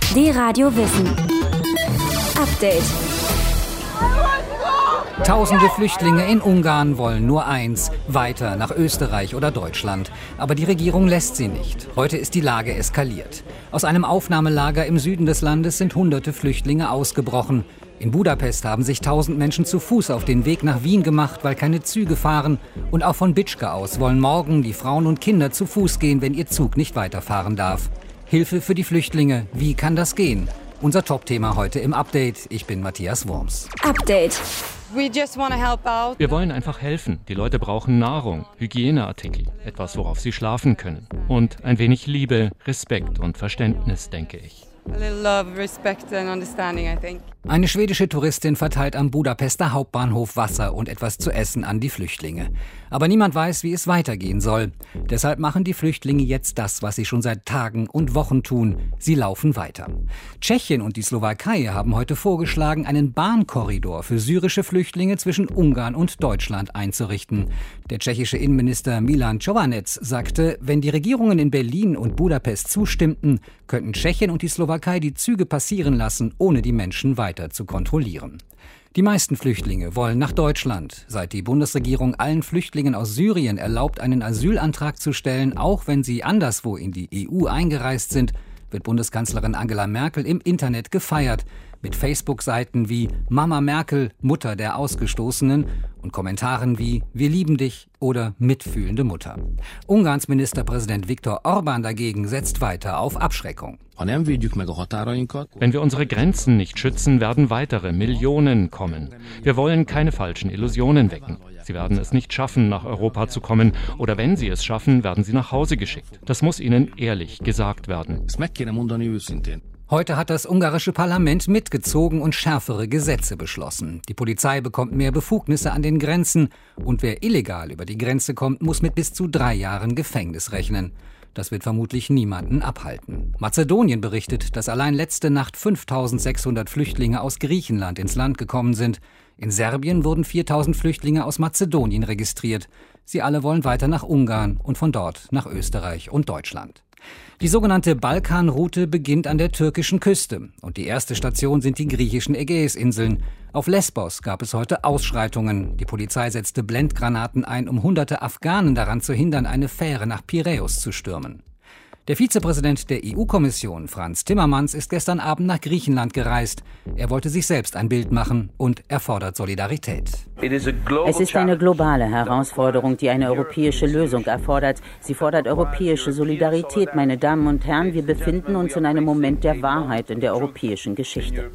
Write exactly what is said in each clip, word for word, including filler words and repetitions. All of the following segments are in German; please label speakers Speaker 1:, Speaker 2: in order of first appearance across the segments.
Speaker 1: D-Radio Wissen. Update.
Speaker 2: Tausende Flüchtlinge in Ungarn wollen nur eins, weiter nach Österreich oder Deutschland. Aber die Regierung lässt sie nicht. Heute ist die Lage eskaliert. Aus einem Aufnahmelager im Süden des Landes sind hunderte Flüchtlinge ausgebrochen. In Budapest haben sich tausend Menschen zu Fuß auf den Weg nach Wien gemacht, weil keine Züge fahren. Und auch von Bitschke aus wollen morgen die Frauen und Kinder zu Fuß gehen, wenn ihr Zug nicht weiterfahren darf. Hilfe für die Flüchtlinge. Wie kann das gehen? Unser Top-Thema heute im Update. Ich bin Matthias Worms.
Speaker 1: Update.
Speaker 3: Wir wollen einfach helfen. Die Leute brauchen Nahrung, Hygieneartikel, etwas, worauf sie schlafen können. Und ein wenig Liebe, Respekt und Verständnis, denke ich.
Speaker 2: Eine schwedische Touristin verteilt am Budapester Hauptbahnhof Wasser und etwas zu essen an die Flüchtlinge. Aber niemand weiß, wie es weitergehen soll. Deshalb machen die Flüchtlinge jetzt das, was sie schon seit Tagen und Wochen tun. Sie laufen weiter. Tschechien und die Slowakei haben heute vorgeschlagen, einen Bahnkorridor für syrische Flüchtlinge zwischen Ungarn und Deutschland einzurichten. Der tschechische Innenminister Milan Chovanec sagte, wenn die Regierungen in Berlin und Budapest zustimmten, könnten Tschechien und die Slowakei die Züge passieren lassen, ohne die Menschen weiter zu kontrollieren. Die meisten Flüchtlinge wollen nach Deutschland. Seit die Bundesregierung allen Flüchtlingen aus Syrien erlaubt, einen Asylantrag zu stellen, auch wenn sie anderswo in die E U eingereist sind, wird Bundeskanzlerin Angela Merkel im Internet gefeiert. Mit Facebook-Seiten wie Mama Merkel, Mutter der Ausgestoßenen und Kommentaren wie Wir lieben dich oder mitfühlende Mutter. Ungarns Ministerpräsident Viktor Orbán dagegen setzt weiter auf Abschreckung.
Speaker 3: Wenn wir unsere Grenzen nicht schützen, werden weitere Millionen kommen. Wir wollen keine falschen Illusionen wecken. Sie werden es nicht schaffen, nach Europa zu kommen. Oder wenn sie es schaffen, werden sie nach Hause geschickt. Das muss ihnen ehrlich gesagt werden.
Speaker 2: Heute hat das ungarische Parlament mitgezogen und schärfere Gesetze beschlossen. Die Polizei bekommt mehr Befugnisse an den Grenzen und wer illegal über die Grenze kommt, muss mit bis zu drei Jahren Gefängnis rechnen. Das wird vermutlich niemanden abhalten. Mazedonien berichtet, dass allein letzte Nacht fünftausendsechshundert Flüchtlinge aus Griechenland ins Land gekommen sind. In Serbien wurden viertausend Flüchtlinge aus Mazedonien registriert. Sie alle wollen weiter nach Ungarn und von dort nach Österreich und Deutschland. Die sogenannte Balkanroute beginnt an der türkischen Küste und die erste Station sind die griechischen Ägäisinseln. Auf Lesbos gab es heute Ausschreitungen. Die Polizei setzte Blendgranaten ein, um hunderte Afghanen daran zu hindern, eine Fähre nach Piräus zu stürmen. Der Vizepräsident der E U-Kommission, Frans Timmermans, ist gestern Abend nach Griechenland gereist. Er wollte sich selbst ein Bild machen und er fordert Solidarität.
Speaker 4: Es ist eine globale Herausforderung, die eine europäische Lösung erfordert. Sie fordert europäische Solidarität, meine Damen und Herren. Wir befinden uns in einem Moment der Wahrheit in der europäischen Geschichte.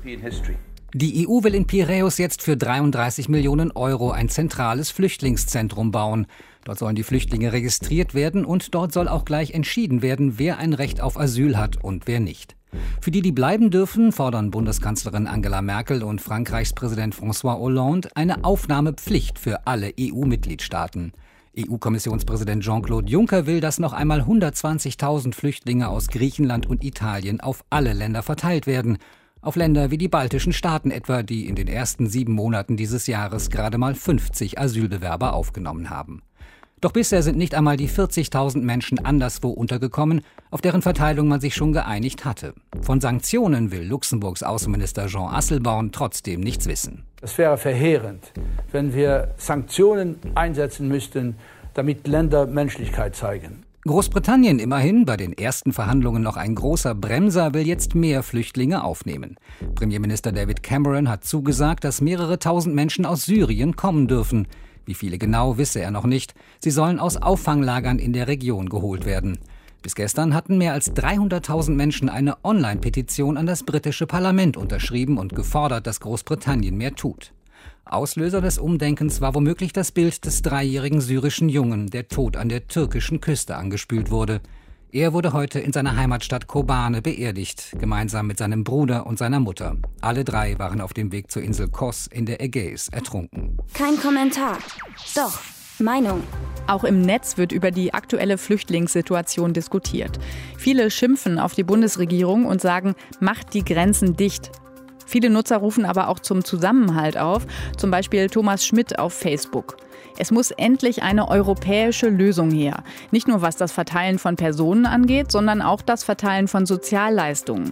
Speaker 2: Die E U will in Piräus jetzt für dreiunddreißig Millionen Euro ein zentrales Flüchtlingszentrum bauen. Dort sollen die Flüchtlinge registriert werden und dort soll auch gleich entschieden werden, wer ein Recht auf Asyl hat und wer nicht. Für die, die bleiben dürfen, fordern Bundeskanzlerin Angela Merkel und Frankreichs Präsident François Hollande eine Aufnahmepflicht für alle E U-Mitgliedstaaten. E U-Kommissionspräsident Jean-Claude Juncker will, dass noch einmal hundertzwanzigtausend Flüchtlinge aus Griechenland und Italien auf alle Länder verteilt werden. Auf Länder wie die baltischen Staaten etwa, die in den ersten sieben Monaten dieses Jahres gerade mal fünfzig Asylbewerber aufgenommen haben. Doch bisher sind nicht einmal die vierzigtausend Menschen anderswo untergekommen, auf deren Verteilung man sich schon geeinigt hatte. Von Sanktionen will Luxemburgs Außenminister Jean Asselborn trotzdem nichts wissen.
Speaker 5: Es wäre verheerend, wenn wir Sanktionen einsetzen müssten, damit Länder Menschlichkeit zeigen.
Speaker 2: Großbritannien immerhin, bei den ersten Verhandlungen noch ein großer Bremser, will jetzt mehr Flüchtlinge aufnehmen. Premierminister David Cameron hat zugesagt, dass mehrere tausend Menschen aus Syrien kommen dürfen. Wie viele genau, wisse er noch nicht. Sie sollen aus Auffanglagern in der Region geholt werden. Bis gestern hatten mehr als dreihunderttausend Menschen eine Online-Petition an das britische Parlament unterschrieben und gefordert, dass Großbritannien mehr tut. Auslöser des Umdenkens war womöglich das Bild des dreijährigen syrischen Jungen, der tot an der türkischen Küste angespült wurde. Er wurde heute in seiner Heimatstadt Kobane beerdigt, gemeinsam mit seinem Bruder und seiner Mutter. Alle drei waren auf dem Weg zur Insel Kos in der Ägäis ertrunken.
Speaker 1: Kein Kommentar. Doch, Meinung.
Speaker 6: Auch im Netz wird über die aktuelle Flüchtlingssituation diskutiert. Viele schimpfen auf die Bundesregierung und sagen, macht die Grenzen dicht. Viele Nutzer rufen aber auch zum Zusammenhalt auf, zum Beispiel Thomas Schmidt auf Facebook. Es muss endlich eine europäische Lösung her. Nicht nur was das Verteilen von Personen angeht, sondern auch das Verteilen von Sozialleistungen.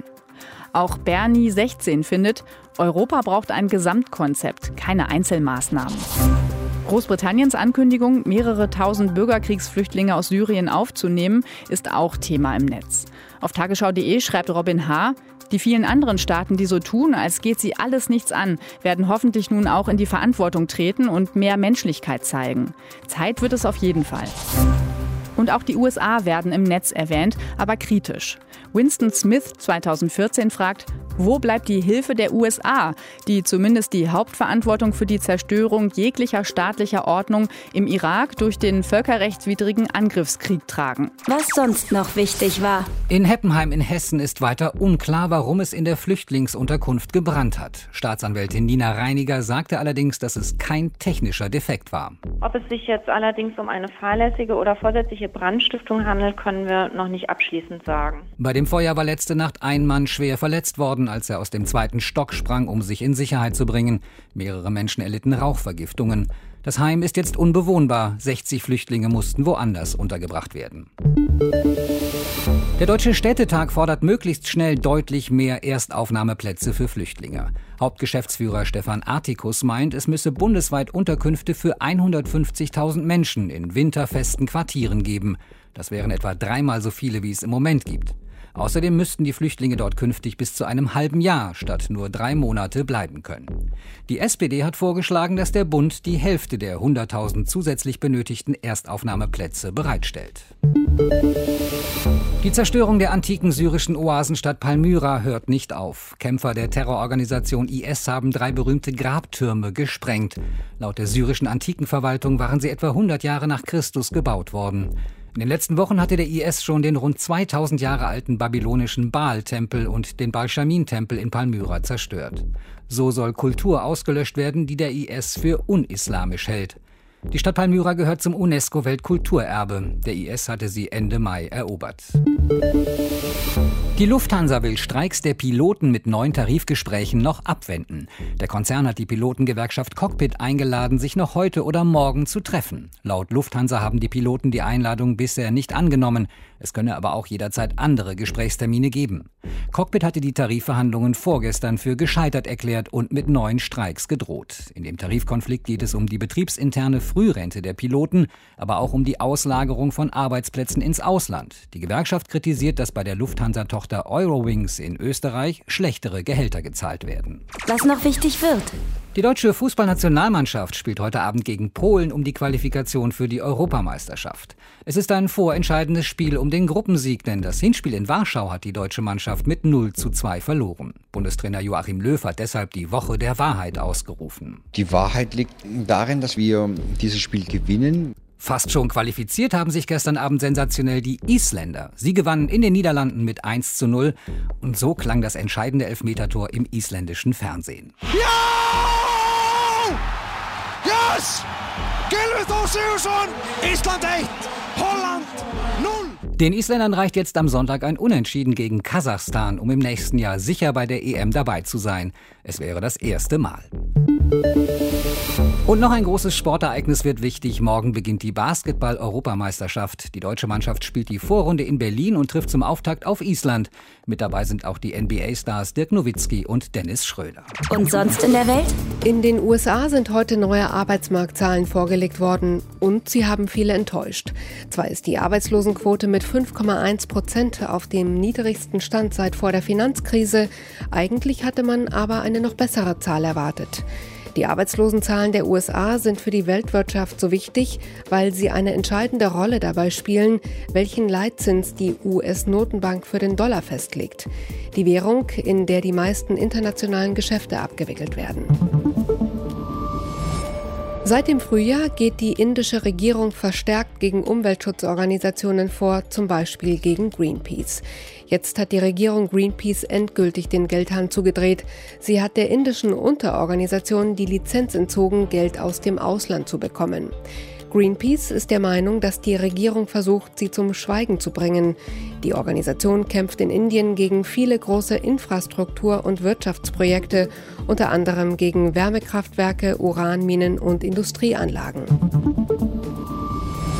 Speaker 6: Auch Bernie sechzehn findet, Europa braucht ein Gesamtkonzept, keine Einzelmaßnahmen. Großbritanniens Ankündigung, mehrere tausend Bürgerkriegsflüchtlinge aus Syrien aufzunehmen, ist auch Thema im Netz. Auf tagesschau punkt de schreibt Robin H., die vielen anderen Staaten, die so tun, als geht sie alles nichts an, werden hoffentlich nun auch in die Verantwortung treten und mehr Menschlichkeit zeigen. Zeit wird es auf jeden Fall. Und auch die U S A werden im Netz erwähnt, aber kritisch. Winston Smith zweitausendvierzehn fragt, wo bleibt die Hilfe der U S A, die zumindest die Hauptverantwortung für die Zerstörung jeglicher staatlicher Ordnung im Irak durch den völkerrechtswidrigen Angriffskrieg tragen?
Speaker 1: Was sonst noch wichtig war.
Speaker 2: In Heppenheim in Hessen ist weiter unklar, warum es in der Flüchtlingsunterkunft gebrannt hat. Staatsanwältin Nina Reiniger sagte allerdings, dass es kein technischer Defekt war.
Speaker 7: Ob es sich jetzt allerdings um eine fahrlässige oder vorsätzliche Brandstiftung handelt, können wir noch nicht abschließend sagen.
Speaker 2: Bei dem Feuer war letzte Nacht ein Mann schwer verletzt worden, als er aus dem zweiten Stock sprang, um sich in Sicherheit zu bringen. Mehrere Menschen erlitten Rauchvergiftungen. Das Heim ist jetzt unbewohnbar. sechzig Flüchtlinge mussten woanders untergebracht werden. Der Deutsche Städtetag fordert möglichst schnell deutlich mehr Erstaufnahmeplätze für Flüchtlinge. Hauptgeschäftsführer Stefan Artikus meint, es müsse bundesweit Unterkünfte für hundertfünfzigtausend Menschen in winterfesten Quartieren geben. Das wären etwa dreimal so viele, wie es im Moment gibt. Außerdem müssten die Flüchtlinge dort künftig bis zu einem halben Jahr statt nur drei Monate bleiben können. Die S P D hat vorgeschlagen, dass der Bund die Hälfte der hunderttausend zusätzlich benötigten Erstaufnahmeplätze bereitstellt. Die Zerstörung der antiken syrischen Oasenstadt Palmyra hört nicht auf. Kämpfer der Terrororganisation I S haben drei berühmte Grabtürme gesprengt. Laut der syrischen Antikenverwaltung waren sie etwa hundert Jahre nach Christus gebaut worden. In den letzten Wochen hatte der I S schon den rund zweitausend Jahre alten babylonischen Baal-Tempel und den Baal-Shamin-Tempel in Palmyra zerstört. So soll Kultur ausgelöscht werden, die der I S für unislamisch hält. Die Stadt Palmyra gehört zum UNESCO-Weltkulturerbe. Der I S hatte sie Ende Mai erobert. Die Lufthansa will Streiks der Piloten mit neuen Tarifgesprächen noch abwenden. Der Konzern hat die Pilotengewerkschaft Cockpit eingeladen, sich noch heute oder morgen zu treffen. Laut Lufthansa haben die Piloten die Einladung bisher nicht angenommen. Es könne aber auch jederzeit andere Gesprächstermine geben. Cockpit hatte die Tarifverhandlungen vorgestern für gescheitert erklärt und mit neuen Streiks gedroht. In dem Tarifkonflikt geht es um die betriebsinterne Frührente der Piloten, aber auch um die Auslagerung von Arbeitsplätzen ins Ausland. Die Gewerkschaft kritisiert, dass bei der Lufthansa-Tochter Eurowings in Österreich schlechtere Gehälter gezahlt werden.
Speaker 1: Was noch wichtig wird.
Speaker 2: Die deutsche Fußballnationalmannschaft spielt heute Abend gegen Polen um die Qualifikation für die Europameisterschaft. Es ist ein vorentscheidendes Spiel um den Gruppensieg, denn das Hinspiel in Warschau hat die deutsche Mannschaft mit null zu zwei verloren. Bundestrainer Joachim Löw hat deshalb die Woche der Wahrheit ausgerufen.
Speaker 8: Die Wahrheit liegt darin, dass wir dieses Spiel gewinnen.
Speaker 2: Fast schon qualifiziert haben sich gestern Abend sensationell die Isländer. Sie gewannen in den Niederlanden mit eins zu null und so klang das entscheidende Elfmetertor im isländischen Fernsehen.
Speaker 9: Ja! Yes! Gylfi Þór Sigurðsson! Island eins, Holland null!
Speaker 2: Den Isländern reicht jetzt am Sonntag ein Unentschieden gegen Kasachstan, um im nächsten Jahr sicher bei der E M dabei zu sein. Es wäre das erste Mal. Und noch ein großes Sportereignis wird wichtig. Morgen beginnt die Basketball-Europameisterschaft. Die deutsche Mannschaft spielt die Vorrunde in Berlin und trifft zum Auftakt auf Island. Mit dabei sind auch die N B A-Stars Dirk Nowitzki und Dennis Schröder.
Speaker 1: Und sonst in der Welt?
Speaker 10: In den U S A sind heute neue Arbeitsmarktzahlen vorgelegt worden und sie haben viele enttäuscht. Zwar ist die Arbeitslosenquote mit fünf Komma eins Prozent auf dem niedrigsten Stand seit vor der Finanzkrise. Eigentlich hatte man aber eine noch bessere Zahl erwartet. Die Arbeitslosenzahlen der U S A sind für die Weltwirtschaft so wichtig, weil sie eine entscheidende Rolle dabei spielen, welchen Leitzins die U S-Notenbank für den Dollar festlegt. Die Währung, in der die meisten internationalen Geschäfte abgewickelt werden. Seit dem Frühjahr geht die indische Regierung verstärkt gegen Umweltschutzorganisationen vor, zum Beispiel gegen Greenpeace. Jetzt hat die Regierung Greenpeace endgültig den Geldhahn zugedreht. Sie hat der indischen Unterorganisation die Lizenz entzogen, Geld aus dem Ausland zu bekommen. Greenpeace ist der Meinung, dass die Regierung versucht, sie zum Schweigen zu bringen. Die Organisation kämpft in Indien gegen viele große Infrastruktur- und Wirtschaftsprojekte, unter anderem gegen Wärmekraftwerke, Uranminen und Industrieanlagen.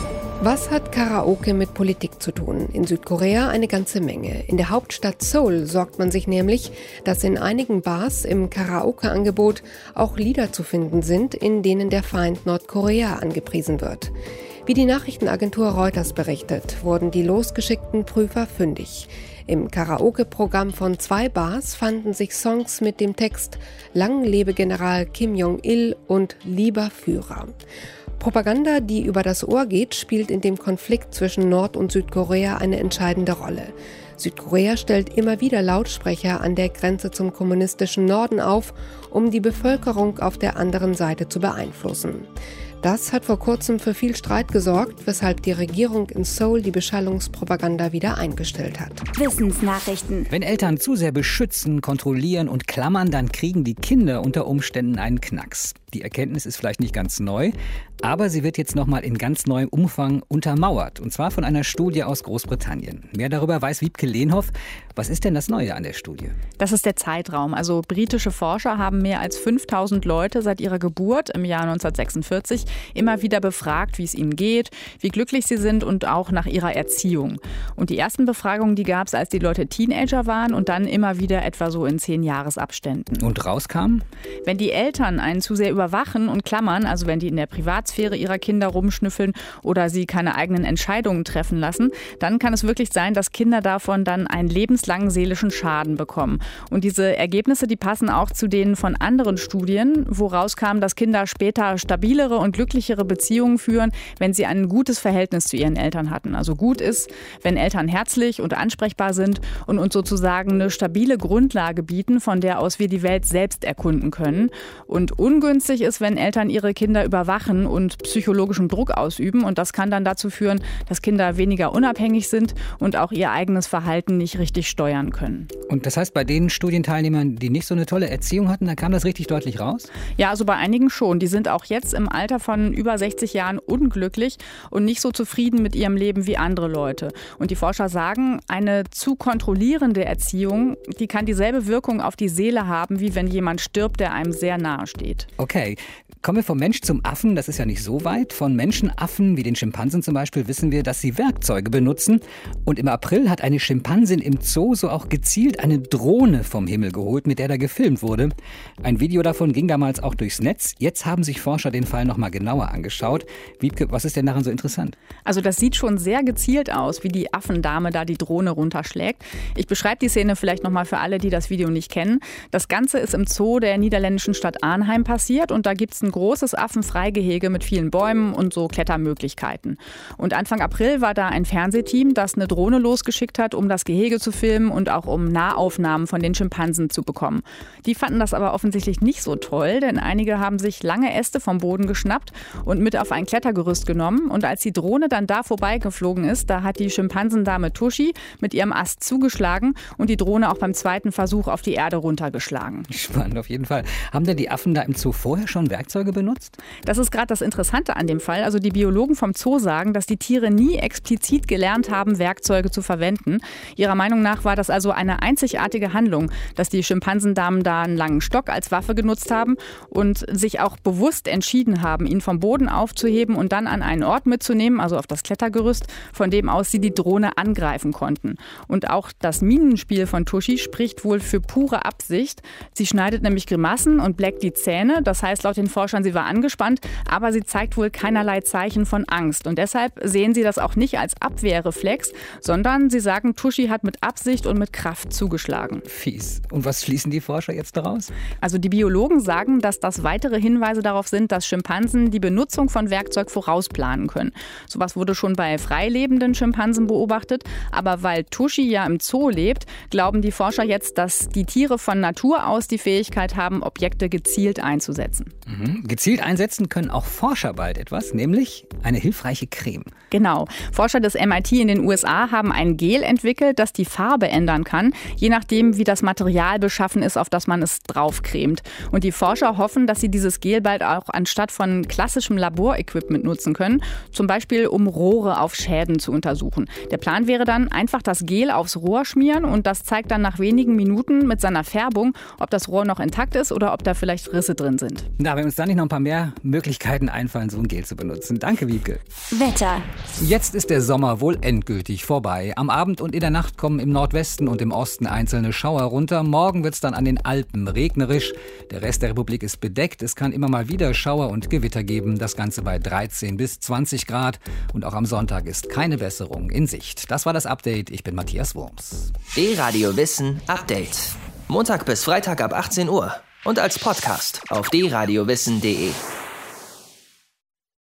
Speaker 10: Was hat Karaoke mit Politik zu tun? In Südkorea eine ganze Menge. In der Hauptstadt Seoul sorgt man sich nämlich, dass in einigen Bars im Karaoke-Angebot auch Lieder zu finden sind, in denen der Feind Nordkorea angepriesen wird. Wie die Nachrichtenagentur Reuters berichtet, wurden die losgeschickten Prüfer fündig. Im Karaoke-Programm von zwei Bars fanden sich Songs mit dem Text »Lang lebe General Kim Jong-il« und »Lieber Führer«. Propaganda, die über das Ohr geht, spielt in dem Konflikt zwischen Nord- und Südkorea eine entscheidende Rolle. Südkorea stellt immer wieder Lautsprecher an der Grenze zum kommunistischen Norden auf, um die Bevölkerung auf der anderen Seite zu beeinflussen. Das hat vor kurzem für viel Streit gesorgt, weshalb die Regierung in Seoul die Beschallungspropaganda wieder eingestellt hat.
Speaker 1: Wissensnachrichten.
Speaker 2: Wenn Eltern zu sehr beschützen, kontrollieren und klammern, dann kriegen die Kinder unter Umständen einen Knacks. Die Erkenntnis ist vielleicht nicht ganz neu, aber sie wird jetzt nochmal in ganz neuem Umfang untermauert. Und zwar von einer Studie aus Großbritannien. Mehr darüber weiß Wiebke Lehnhoff. Was ist denn das Neue an der Studie?
Speaker 6: Das ist der Zeitraum. Also britische Forscher haben mehr als fünftausend Leute seit ihrer Geburt im Jahr neunzehnhundertsechsundvierzig immer wieder befragt, wie es ihnen geht, wie glücklich sie sind und auch nach ihrer Erziehung. Und die ersten Befragungen, die gab es, als die Leute Teenager waren und dann immer wieder etwa so in zehn Jahresabständen.
Speaker 2: Und rauskam?
Speaker 6: Wenn die Eltern einen zu sehr überwachen und klammern, also wenn die in der Privatsphäre ihrer Kinder rumschnüffeln oder sie keine eigenen Entscheidungen treffen lassen, dann kann es wirklich sein, dass Kinder davon dann einen lebenslangen seelischen Schaden bekommen. Und diese Ergebnisse, die passen auch zu denen von anderen Studien, wo rauskam, dass Kinder später stabilere und glücklichere Beziehungen führen, wenn sie ein gutes Verhältnis zu ihren Eltern hatten. Also gut ist, wenn Eltern herzlich und ansprechbar sind und uns sozusagen eine stabile Grundlage bieten, von der aus wir die Welt selbst erkunden können. Und ungünstig ist, wenn Eltern ihre Kinder überwachen und psychologischen Druck ausüben. Und das kann dann dazu führen, dass Kinder weniger unabhängig sind und auch ihr eigenes Verhalten nicht richtig steuern können.
Speaker 2: Und das heißt, bei den Studienteilnehmern, die nicht so eine tolle Erziehung hatten, da kam das richtig deutlich raus?
Speaker 6: Ja, also bei einigen schon. Die sind auch jetzt im Alter von über sechzig Jahren unglücklich und nicht so zufrieden mit ihrem Leben wie andere Leute. Und die Forscher sagen, eine zu kontrollierende Erziehung, die kann dieselbe Wirkung auf die Seele haben, wie wenn jemand stirbt, der einem sehr nahe steht.
Speaker 2: Okay, kommen wir vom Mensch zum Affen, das ist ja nicht so weit. Von Menschenaffen, wie den Schimpansen zum Beispiel, wissen wir, dass sie Werkzeuge benutzen. Und im April hat eine Schimpansin im Zoo so auch gezielt eine Drohne vom Himmel geholt, mit der da gefilmt wurde. Ein Video davon ging damals auch durchs Netz. Jetzt haben sich Forscher den Fall noch mal genauer angeschaut. Wiebke, was ist denn daran so interessant?
Speaker 6: Also das sieht schon sehr gezielt aus, wie die Affendame da die Drohne runterschlägt. Ich beschreibe die Szene vielleicht noch mal für alle, die das Video nicht kennen. Das Ganze ist im Zoo der niederländischen Stadt Arnhem passiert und da gibt es ein großes Affenfreigehege mit vielen Bäumen und so Klettermöglichkeiten. Und Anfang April war da ein Fernsehteam, das eine Drohne losgeschickt hat, um das Gehege zu filmen und auch um Nahaufnahmen von den Schimpansen zu bekommen. Die fanden das aber offensichtlich nicht so toll, denn einige haben sich lange Äste vom Boden geschnappt und mit auf ein Klettergerüst genommen. Und als die Drohne dann da vorbeigeflogen ist, da hat die Schimpansendame Tushy mit ihrem Ast zugeschlagen und die Drohne auch beim zweiten Versuch auf die Erde runtergeschlagen.
Speaker 2: Spannend, auf jeden Fall. Haben denn die Affen da im Zoo vorher schon Werkzeuge benutzt?
Speaker 6: Das ist gerade das Interessante an dem Fall. Also die Biologen vom Zoo sagen, dass die Tiere nie explizit gelernt haben, Werkzeuge zu verwenden. Ihrer Meinung nach war das also eine einzigartige Handlung, dass die Schimpansendamen da einen langen Stock als Waffe genutzt haben und sich auch bewusst entschieden haben, ihn vom Boden aufzuheben und dann an einen Ort mitzunehmen, also auf das Klettergerüst, von dem aus sie die Drohne angreifen konnten. Und auch das Minenspiel von Tushy spricht wohl für pure Absicht. Sie schneidet nämlich Grimassen und bleckt die Zähne. Das heißt laut den Forschern, sie war angespannt, aber sie zeigt wohl keinerlei Zeichen von Angst. Und deshalb sehen sie das auch nicht als Abwehrreflex, sondern sie sagen, Tushy hat mit Absicht und mit Kraft zugeschlagen.
Speaker 2: Fies. Und was schließen die Forscher jetzt daraus?
Speaker 6: Also die Biologen sagen, dass das weitere Hinweise darauf sind, dass Schimpansen die Benutzung von Werkzeug vorausplanen können. Sowas wurde schon bei freilebenden Schimpansen beobachtet. Aber weil Tushy ja im Zoo lebt, glauben die Forscher jetzt, dass die Tiere von Natur aus die Fähigkeit haben, Objekte gezielt einzusetzen.
Speaker 2: Mhm. Gezielt einsetzen können auch Forscher bald etwas, nämlich eine hilfreiche Creme.
Speaker 6: Genau. Forscher des M I T in den U S A haben ein Gel entwickelt, das die Farbe ändern kann, je nachdem, wie das Material beschaffen ist, auf das man es draufcremt. Und die Forscher hoffen, dass sie dieses Gel bald auch anstatt von klassischem Laborequipment nutzen können, zum Beispiel um Rohre auf Schäden zu untersuchen. Der Plan wäre dann, einfach das Gel aufs Rohr schmieren und das zeigt dann nach wenigen Minuten mit seiner Färbung, ob das Rohr noch intakt ist oder ob da vielleicht Risse drin sind.
Speaker 2: Na, wenn uns dann wahrscheinlich noch ein paar mehr Möglichkeiten einfallen, so ein Gel zu benutzen. Danke, Wiebke.
Speaker 1: Wetter.
Speaker 2: Jetzt ist der Sommer wohl endgültig vorbei. Am Abend und in der Nacht kommen im Nordwesten und im Osten einzelne Schauer runter. Morgen wird's dann an den Alpen regnerisch. Der Rest der Republik ist bedeckt. Es kann immer mal wieder Schauer und Gewitter geben. Das Ganze bei dreizehn bis zwanzig Grad. Und auch am Sonntag ist keine Besserung in Sicht. Das war das Update. Ich bin Matthias Wurms.
Speaker 11: D-Radio Wissen Update. Montag bis Freitag ab achtzehn Uhr. Und als Podcast auf d radio wissen punkt de.